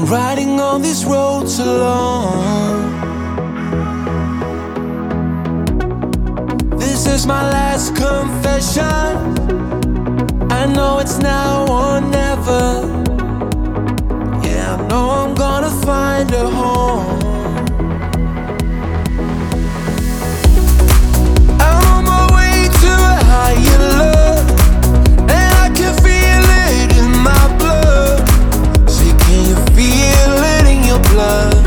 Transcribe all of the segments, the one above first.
riding on these roads alone. This is my last confession. I know it's now or never. Yeah, I know I'm gonna find a home. I'm on my way to a higher love, and I can feel it in my blood. Say, can you feel it in your blood?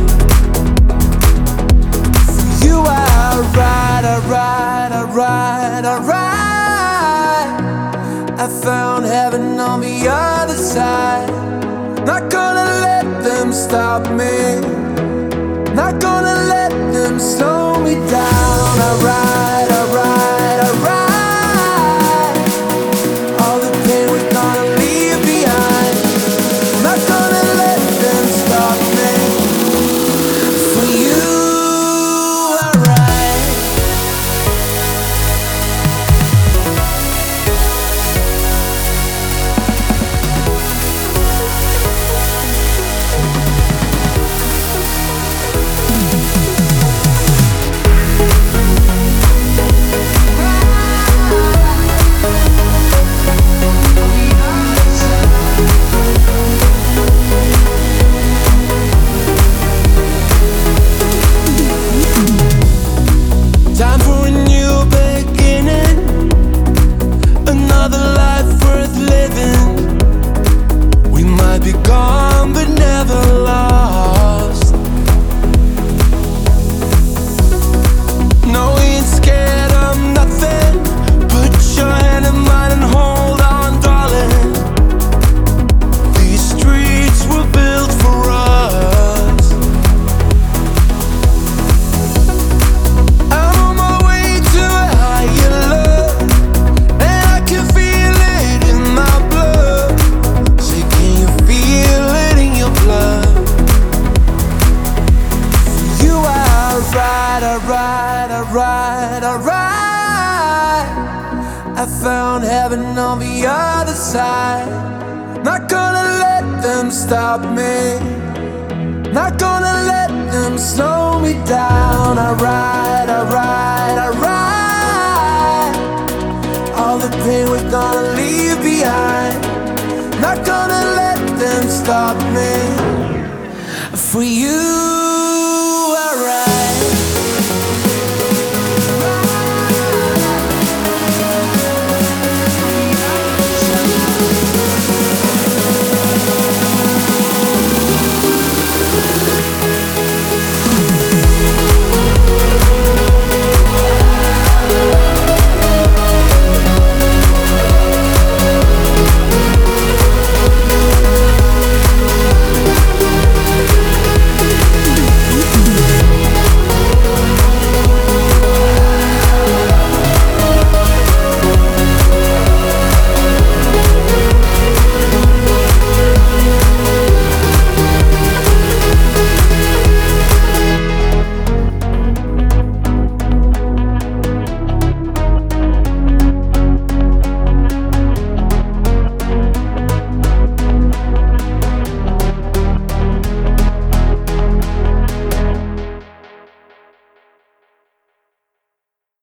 For you I ride, I ride, I ride, I ride. I found heaven on the other side. Not gonna let them stop me. Not gonna let them slow me down. I ride, I ride, I ride. All the pain we're gonna leave behind. Not gonna let them stop me. For you I ride. Time for a new beginning, another life worth living. We might be gone but never lost. No, we ain't scared of nothing. Put your hand in mine and hold on, darling. These streets were built for us. I'm on my way to a higher love, and I can feel it in my blood. Say, can you feel it in your blood? For you I ride, I ride, I ride, I ride. I found heaven on the other side. Not gonna let them stop me. Not gonna let them slow me down. I ride, I ride, I ride. All the pain we're gonna leave behind. Not gonna let them stop me. For you